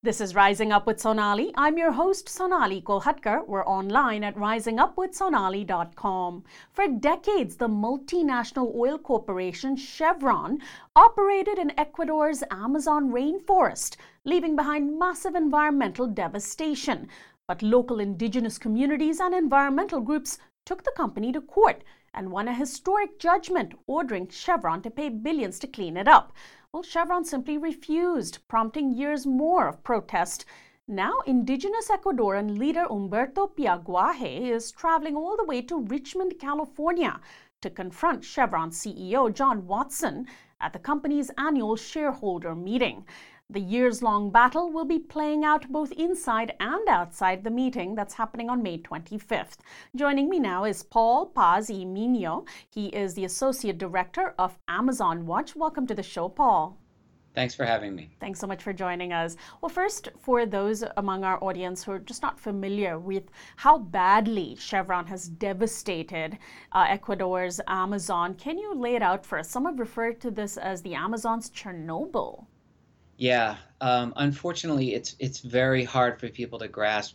This is Rising Up with Sonali. I'm your host, Sonali Kolhatkar. We're online at risingupwithsonali.com. For decades, the multinational oil corporation Chevron operated in Ecuador's Amazon rainforest, leaving behind massive environmental devastation. But local indigenous communities and environmental groups took the company to court and won a historic judgment ordering Chevron to pay billions to clean it up. Well, Chevron simply refused, prompting years more of protest. Now, indigenous Ecuadorian leader Humberto Piaguaje is traveling all the way to Richmond, California to confront Chevron CEO John Watson at the company's annual shareholder meeting. The years-long battle will be playing out both inside and outside the meeting that's happening on May 25th. Joining me now is Paul Paz y Minio. He is the Associate Director of Amazon Watch. Welcome to the show, Paul. Thanks for having me. Thanks so much for joining us. Well, first, for those among our audience who are just not familiar with how badly Chevron has devastated Ecuador's Amazon, can you lay it out for us? Some have referred to this as the Amazon's Chernobyl. Yeah, unfortunately, it's very hard for people to grasp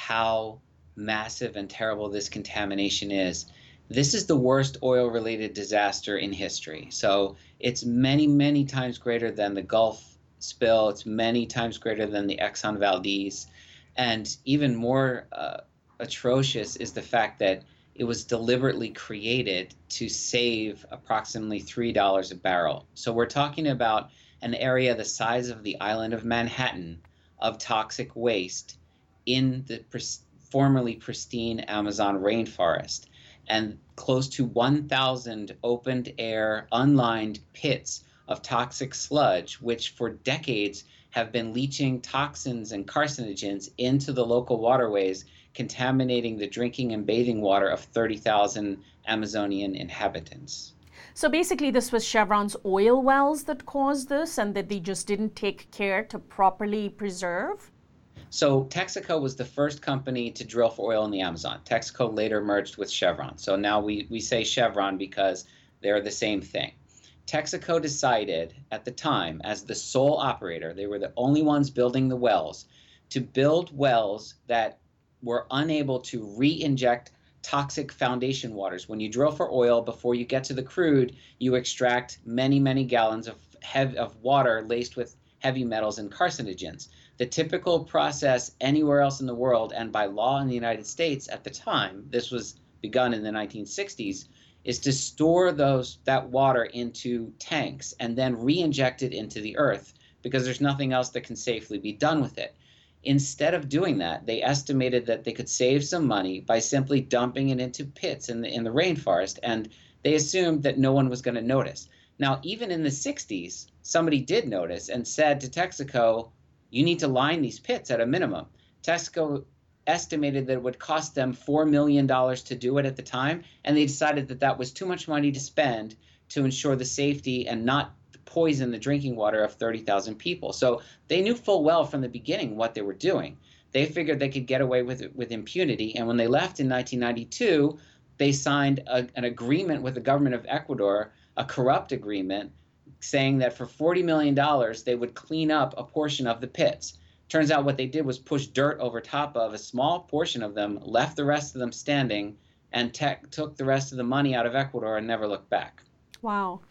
how massive and terrible this contamination is. This is the worst oil-related disaster in history. So it's many, many times greater than the Gulf spill. It's many times greater than the Exxon Valdez. And even more atrocious is the fact that it was deliberately created to save approximately $3 a barrel. So we're talking about an area the size of the island of Manhattan of toxic waste in the formerly pristine Amazon rainforest, and close to 1,000 open-air, unlined pits of toxic sludge, which for decades have been leaching toxins and carcinogens into the local waterways, contaminating the drinking and bathing water of 30,000 Amazonian inhabitants. So basically, this was Chevron's oil wells that caused this, and that they just didn't take care to properly preserve? So Texaco was the first company to drill for oil in the Amazon. Texaco later merged with Chevron. So now we say Chevron because they're the same thing. Texaco decided at the time, as the sole operator, they were the only ones building the wells, to build wells that were unable to re-inject toxic foundation waters. When you drill for oil, before you get to the crude, you extract many, many gallons of water laced with heavy metals and carcinogens. The typical process anywhere else in the world, and by law in the United States at the time, this was begun in the 1960s, is to store that water into tanks and then re-inject it into the earth, because there's nothing else that can safely be done with it. Instead of doing that, they estimated that they could save some money by simply dumping it into pits in the rainforest, and they assumed that no one was going to notice. Now, even in the 60s, somebody did notice and said to Texaco, you need to line these pits at a minimum. Texaco estimated that it would cost them $4 million to do it at the time, and they decided that that was too much money to spend to ensure the safety and not poison the drinking water of 30,000 people. So they knew full well from the beginning what they were doing. They figured they could get away with it with impunity, and when they left in 1992, they signed an agreement with the government of Ecuador, a corrupt agreement, saying that for $40 million they would clean up a portion of the pits. Turns out what they did was push dirt over top of a small portion of them, left the rest of them standing, and took the rest of the money out of Ecuador and never looked back. Wow.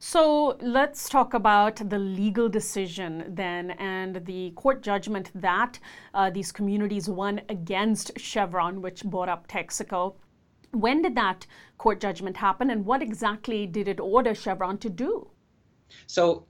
So let's talk about the legal decision then and the court judgment that these communities won against Chevron, which bought up Texaco. When did that court judgment happen, and what exactly did it order Chevron to do? So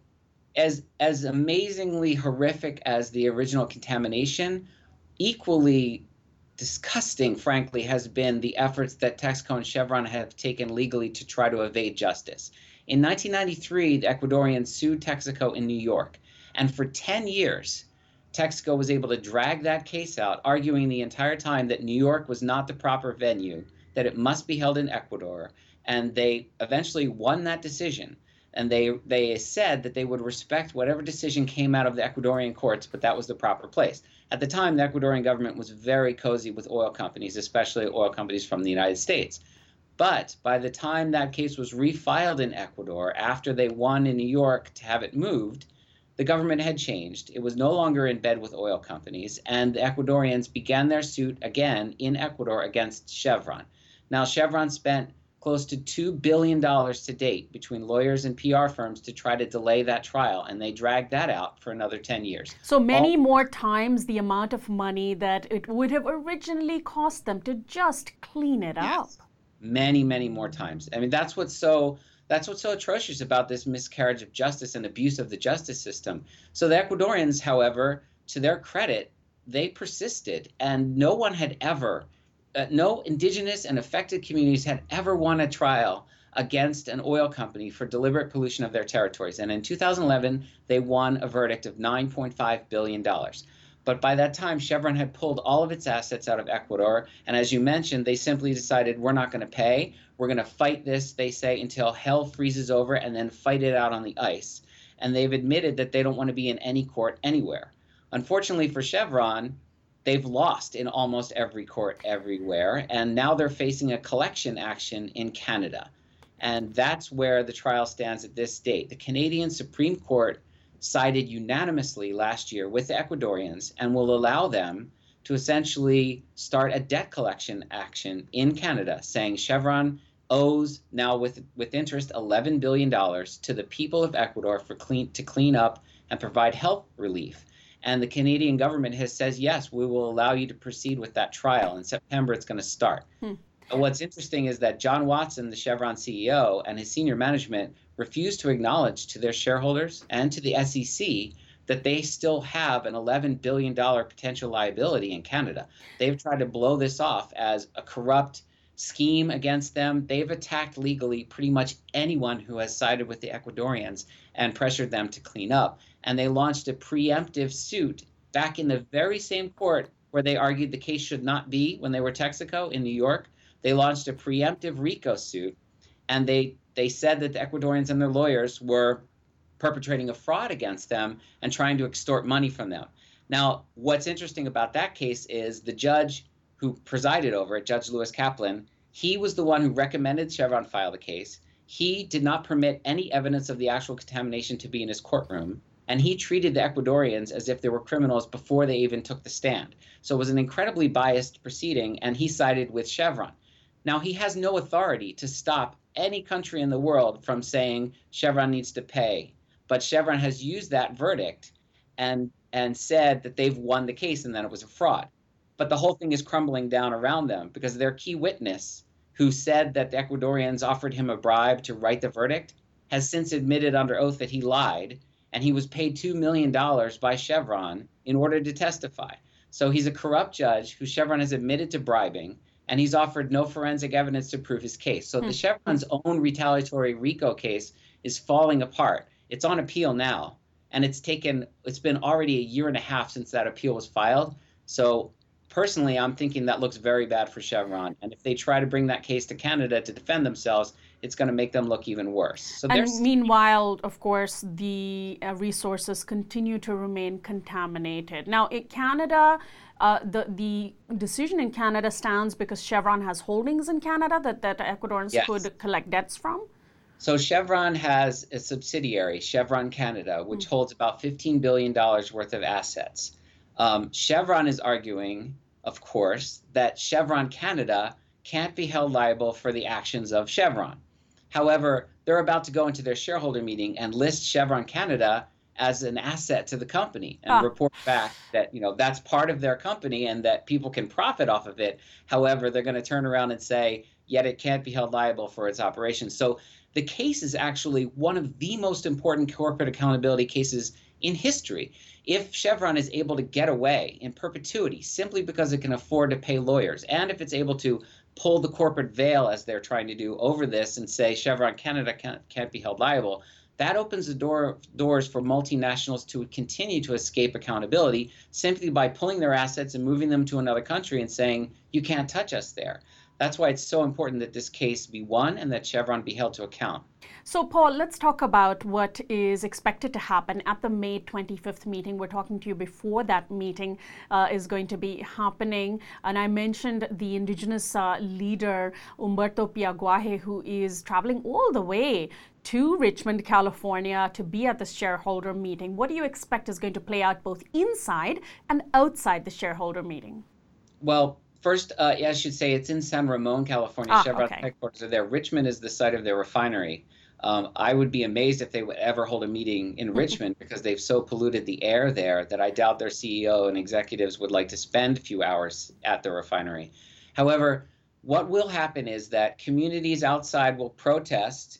as amazingly horrific as the original contamination, equally disgusting, frankly, has been the efforts that Texaco and Chevron have taken legally to try to evade justice. In 1993, the Ecuadorians sued Texaco in New York, and for 10 years, Texaco was able to drag that case out, arguing the entire time that New York was not the proper venue, that it must be held in Ecuador, and they eventually won that decision. And they said that they would respect whatever decision came out of the Ecuadorian courts, but that was the proper place. At the time, the Ecuadorian government was very cozy with oil companies, especially oil companies from the United States. But by the time that case was refiled in Ecuador, after they won in New York to have it moved, the government had changed. It was no longer in bed with oil companies, and the Ecuadorians began their suit again in Ecuador against Chevron. Now, Chevron spent close to $2 billion to date between lawyers and PR firms to try to delay that trial, and they dragged that out for another 10 years. So many more times the amount of money that it would have originally cost them to just clean it up. Many, many more times. I mean, that's what's so atrocious about this miscarriage of justice and abuse of the justice system. So the Ecuadorians, however, to their credit, they persisted, and no one had ever no indigenous and affected communities had ever won a trial against an oil company for deliberate pollution of their territories. And in 2011, they won a verdict of $9.5 billion. But by that time, Chevron had pulled all of its assets out of Ecuador. And as you mentioned, they simply decided, we're not going to pay. We're going to fight this, they say, until hell freezes over and then fight it out on the ice. And they've admitted that they don't want to be in any court anywhere. Unfortunately for Chevron, they've lost in almost every court everywhere, and now they're facing a collection action in Canada. And that's where the trial stands at this date. The Canadian Supreme Court sided unanimously last year with the Ecuadorians and will allow them to essentially start a debt collection action in Canada, saying Chevron owes now with interest $11 billion to the people of Ecuador to clean up and provide health relief. And the Canadian government has says, yes, we will allow you to proceed with that trial. In September, it's going to start. And what's interesting is that John Watson, the Chevron CEO, and his senior management refused to acknowledge to their shareholders and to the SEC that they still have an $11 billion potential liability in Canada. They've tried to blow this off as a corrupt scheme against them. They've attacked legally pretty much anyone who has sided with the Ecuadorians and pressured them to clean up. And they launched a preemptive suit back in the very same court where they argued the case should not be when they were Texaco in New York. They launched a preemptive RICO suit, and they said that the Ecuadorians and their lawyers were perpetrating a fraud against them and trying to extort money from them. Now, what's interesting about that case is the judge who presided over it, Judge Lewis Kaplan, he was the one who recommended Chevron file the case. He did not permit any evidence of the actual contamination to be in his courtroom. And he treated the Ecuadorians as if they were criminals before they even took the stand. So it was an incredibly biased proceeding, and he sided with Chevron. Now, he has no authority to stop any country in the world from saying Chevron needs to pay. But Chevron has used that verdict and said that they've won the case and that it was a fraud. But the whole thing is crumbling down around them because their key witness, who said that the Ecuadorians offered him a bribe to write the verdict, has since admitted under oath that he lied. And he was paid $2 million by Chevron in order to testify. So he's a corrupt judge who Chevron has admitted to bribing, and he's offered no forensic evidence to prove his case. So the Chevron's own retaliatory RICO case is falling apart. It's on appeal now, and it's been already a year and a half since that appeal was filed. So personally, I'm thinking that looks very bad for Chevron. And if they try to bring that case to Canada to defend themselves, it's going to make them look even worse. So and meanwhile, of course, the resources continue to remain contaminated. Now, in Canada, the decision in Canada stands because Chevron has holdings in Canada that Ecuadorians could collect debts from? So Chevron has a subsidiary, Chevron Canada, which holds about $15 billion worth of assets. Chevron is arguing, of course, that Chevron Canada can't be held liable for the actions of Chevron. However, they're about to go into their shareholder meeting and list Chevron Canada as an asset to the company and report back that, that's part of their company and that people can profit off of it. However, they're going to turn around and say, yet it can't be held liable for its operations. So the case is actually one of the most important corporate accountability cases in history. If Chevron is able to get away in perpetuity simply because it can afford to pay lawyers, and if it's able to pull the corporate veil, as they're trying to do, over this and say Chevron Canada can't be held liable, that opens the doors for multinationals to continue to escape accountability simply by pulling their assets and moving them to another country and saying, you can't touch us there. That's why it's so important that this case be won and that Chevron be held to account. So, Paul, let's talk about what is expected to happen at the May 25th meeting. We're talking to you before that meeting is going to be happening. And I mentioned the Indigenous leader, Humberto Piaguaje, who is traveling all the way to Richmond, California to be at the shareholder meeting. What do you expect is going to play out both inside and outside the shareholder meeting? Well, first, I should say it's in San Ramon, California. Chevron's headquarters are there. Richmond is the site of their refinery. I would be amazed if they would ever hold a meeting in Richmond because they've so polluted the air there that I doubt their CEO and executives would like to spend a few hours at the refinery. However, what will happen is that communities outside will protest,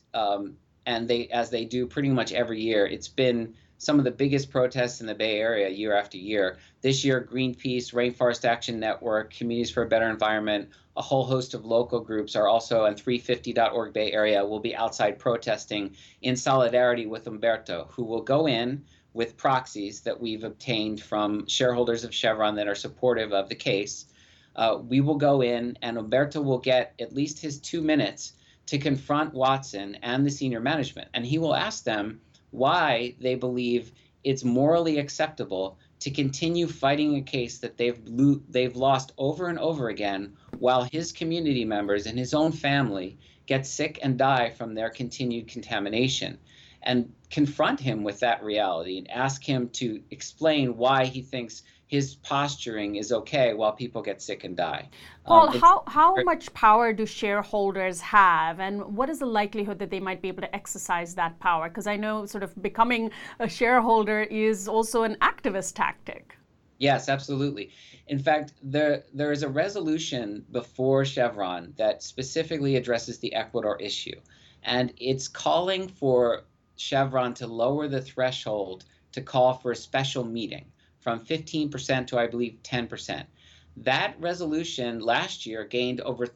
and as they do pretty much every year. It's been some of the biggest protests in the Bay Area year after year. This year, Greenpeace, Rainforest Action Network, Communities for a Better Environment, a whole host of local groups are also, and 350.org Bay Area will be outside protesting in solidarity with Humberto, who will go in with proxies that we've obtained from shareholders of Chevron that are supportive of the case. We will go in and Humberto will get at least his 2 minutes to confront Watson and the senior management. And he will ask them why they believe it's morally acceptable to continue fighting a case that they've lost over and over again while his community members and his own family get sick and die from their continued contamination. And confront him with that reality and ask him to explain why he thinks his posturing is okay while people get sick and die. Paul, how much power do shareholders have, and what is the likelihood that they might be able to exercise that power? Because I know sort of becoming a shareholder is also an activist tactic. Yes, absolutely. In fact, there is a resolution before Chevron that specifically addresses the Ecuador issue, and it's calling for Chevron to lower the threshold to call for a special meeting from 15% to, I believe, 10%. That resolution last year gained over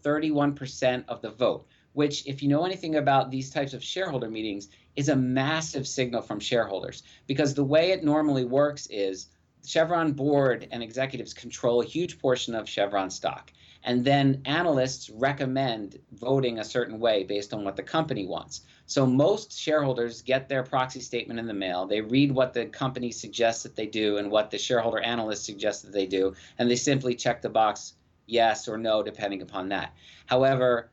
31% of the vote, which, if you know anything about these types of shareholder meetings, is a massive signal from shareholders. Because the way it normally works is Chevron board and executives control a huge portion of Chevron stock. And then analysts recommend voting a certain way based on what the company wants. So most shareholders get their proxy statement in the mail. They read what the company suggests that they do and what the shareholder analyst suggests that they do, and they simply check the box yes or no depending upon that. However,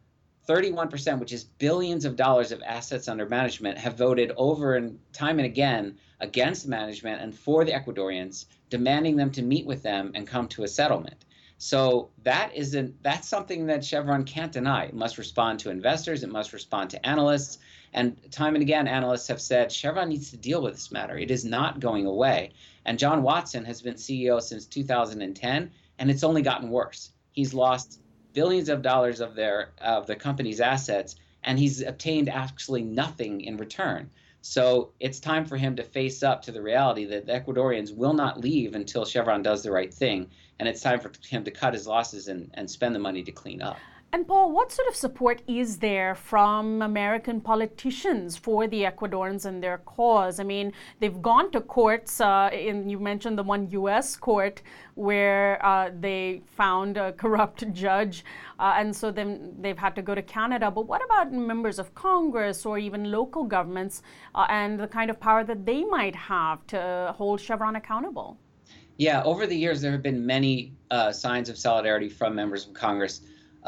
31%, which is billions of dollars of assets under management, have voted over and time and again against management and for the Ecuadorians, demanding them to meet with them and come to a settlement. So that's something that Chevron can't deny. It must respond to investors. It must respond to analysts. And time and again, analysts have said Chevron needs to deal with this matter. It is not going away. And John Watson has been CEO since 2010, and it's only gotten worse. He's lost billions of dollars of the company's assets, and he's obtained actually nothing in return. So it's time for him to face up to the reality that the Ecuadorians will not leave until Chevron does the right thing. And it's time for him to cut his losses and spend the money to clean up. And Paul, what sort of support is there from American politicians for the Ecuadorians and their cause? I mean, they've gone to courts, you mentioned the one U.S. court where they found a corrupt judge, and so then they've had to go to Canada. But what about members of Congress or even local governments and the kind of power that they might have to hold Chevron accountable? Yeah, over the years, there have been many signs of solidarity from members of Congress.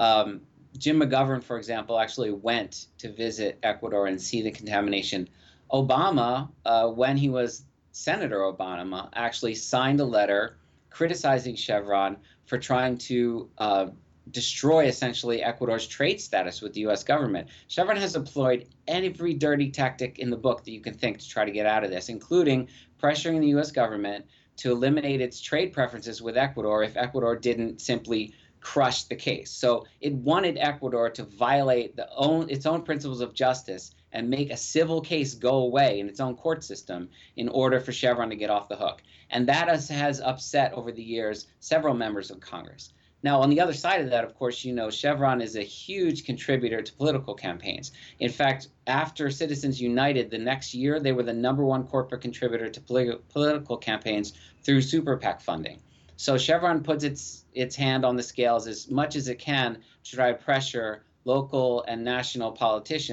Jim McGovern, for example, actually went to visit Ecuador and see the contamination. Obama, when he was Senator Obama, actually signed a letter criticizing Chevron for trying to destroy essentially Ecuador's trade status with the U.S. government. Chevron has employed every dirty tactic in the book that you can think to try to get out of this, including pressuring the U.S. government to eliminate its trade preferences with Ecuador if Ecuador didn't simply crush the case. So it wanted Ecuador to violate its own principles of justice and make a civil case go away in its own court system in order for Chevron to get off the hook. And that has upset over the years several members of Congress. Now, on the other side of that, of course, you know, Chevron is a huge contributor to political campaigns. In fact, after Citizens United, the next year, they were the #1 corporate contributor to political campaigns through super PAC funding. So Chevron puts its hand on the scales as much as it can to try to pressure local and national politicians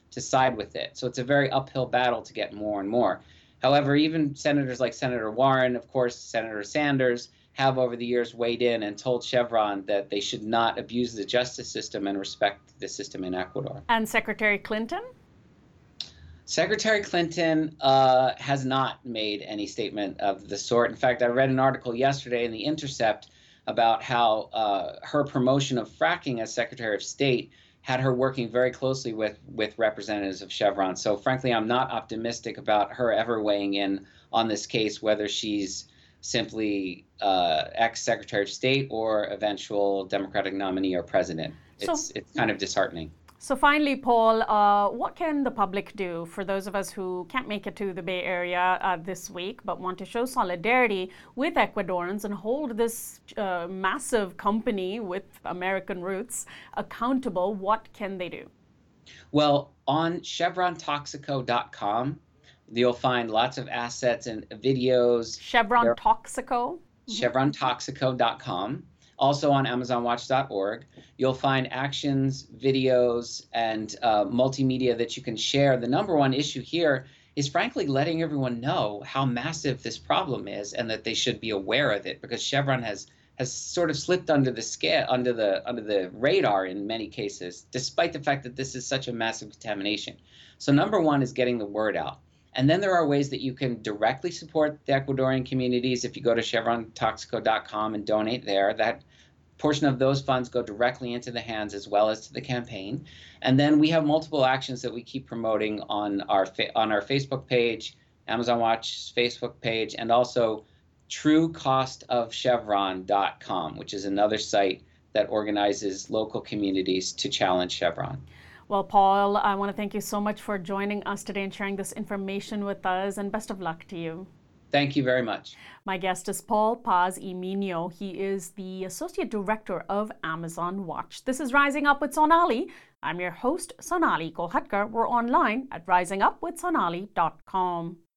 to side with it. So it's a very uphill battle to get more and more. However, even senators like Senator Warren, of course, Senator Sanders, have over the years weighed in and told Chevron that they should not abuse the justice system and respect the system in Ecuador. And Secretary Clinton? Secretary Clinton has not made any statement of the sort. In fact, I read an article yesterday in The Intercept about how her promotion of fracking as Secretary of State had her working very closely with representatives of Chevron. So frankly, I'm not optimistic about her ever weighing in on this case, whether she's simply ex-Secretary of State or eventual Democratic nominee or president. It's kind of disheartening. So finally, Paul, what can the public do for those of us who can't make it to the Bay Area this week but want to show solidarity with Ecuadorians and hold this massive company with American roots accountable? What can they do? Well, on ChevronToxico.com, you'll find lots of assets and videos. Chevron Toxico? ChevronToxico.com. Also on AmazonWatch.org, you'll find actions, videos, and multimedia that you can share. The number one issue here is frankly letting everyone know how massive this problem is and that they should be aware of it, because Chevron has sort of slipped under the scale, under the radar in many cases, despite the fact that this is such a massive contamination. So number one is getting the word out. And then there are ways that you can directly support the Ecuadorian communities. If you go to ChevronToxico.com and donate there, that portion of those funds go directly into the hands as well as to the campaign. And then we have multiple actions that we keep promoting on our Facebook page, Amazon Watch's Facebook page, and also TrueCostOfChevron.com, which is another site that organizes local communities to challenge Chevron. Well, Paul, I want to thank you so much for joining us today and sharing this information with us, and best of luck to you. Thank you very much. My guest is Paul Paz-Emilio. He is the Associate Director of Amazon Watch. This is Rising Up with Sonali. I'm your host, Sonali Kolhatkar. We're online at risingupwithsonali.com.